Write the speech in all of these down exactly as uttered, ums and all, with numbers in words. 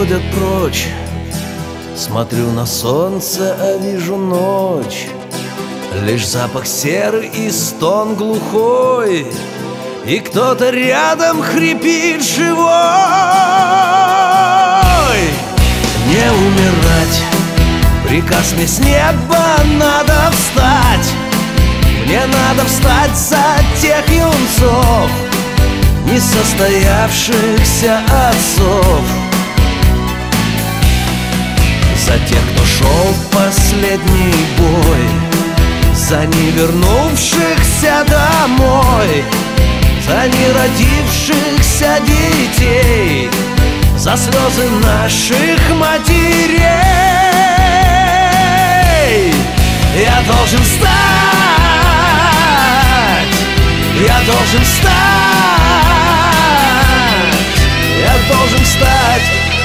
уходят прочь. Смотрю на солнце, а вижу ночь. Лишь запах серы и стон глухой, и кто-то рядом хрипит живой. Не умирать, приказ мне с неба, надо встать. Мне надо встать за тех юнцов, несостоявшихся отцов, за тех, кто шел в последний бой, за не вернувшихся домой, за не родившихся детей, за слезы наших матерей. Я должен встать, я должен встать, я должен встать.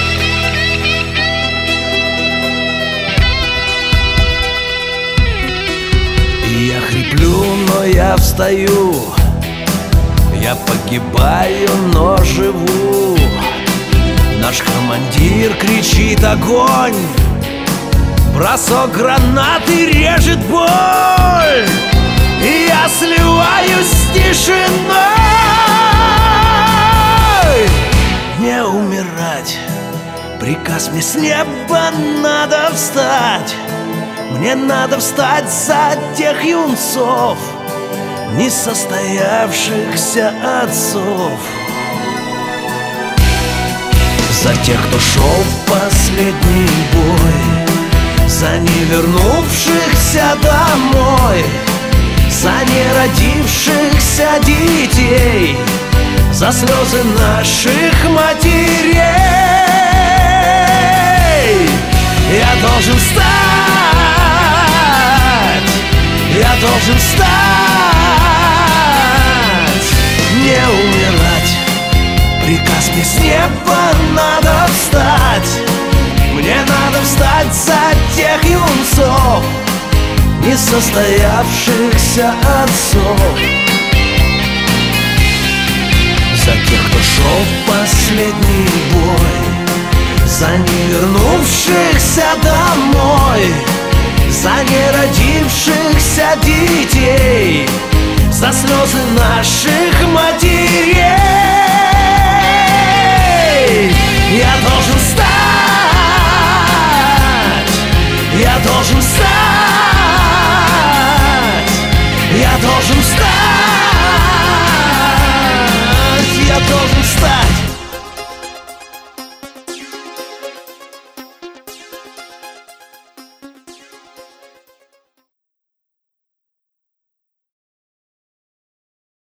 И я хриплю, но я встаю. Я погибаю, но живу. Наш командир кричит: огонь! Бросок гранаты режет боль, и я сливаюсь с тишиной. Не умирать, приказ мне с неба, надо встать. Мне надо встать за тех юнцов, несостоявшихся отцов, за тех, кто шел в последний бой, за не вернувшихся домой, за не родившихся детей, за слезы наших матерей. Я должен встать, я должен встать, не умирать. Приказ мне с неба, надо встать. Мне надо встать за тех юнцов, несостоявшихся отцов, за тех, кто шел в последний бой, за не вернувшихся домой, за не родившихся детей, за слезы наших матерей. Я должен